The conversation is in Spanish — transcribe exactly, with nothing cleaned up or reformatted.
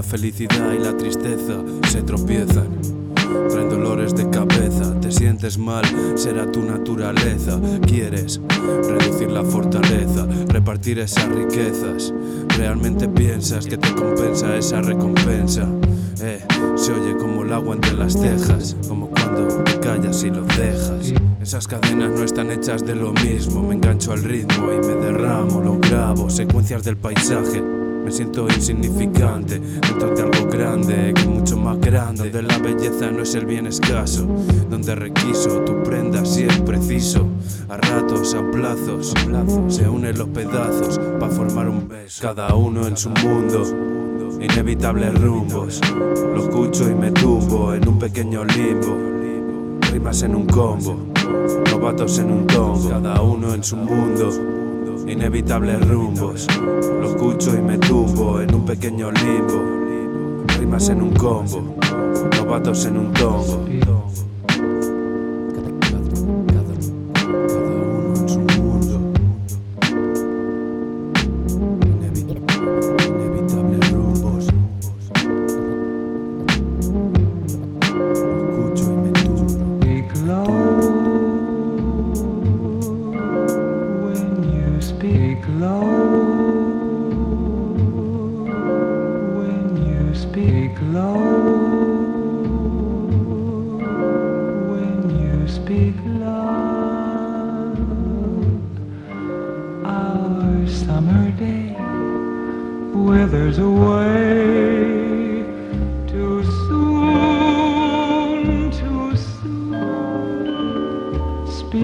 felicidad y la tristeza se tropiezan, traen dolores de cabeza. Te sientes mal, será tu naturaleza. Quieres reducir la fortaleza, repartir esas riquezas. Realmente piensas que te compensa esa recompensa. Eh, se oye como el agua entre las cejas, como cuando te callas y lo dejas. Esas cadenas no están hechas de lo mismo. Me engancho al ritmo y me derramo, lo grabo, secuencias del paisaje. Me siento insignificante dentro de algo grande, que es mucho más grande, donde la belleza no es el bien escaso, donde requiso tu prenda si es preciso. A ratos, a plazos, se unen los pedazos para formar un beso. Cada uno en su mundo, inevitables rumbos. Lo escucho y me tumbo en un pequeño limbo. Rimas en un combo, novatos en un tongo. Cada uno en su mundo, inevitables rumbos. Lo escucho y me tumbo en un pequeño limbo. Rimas en un combo, novatos en un tongo. Speak low when you speak low when you speak love. Our summer day withers away.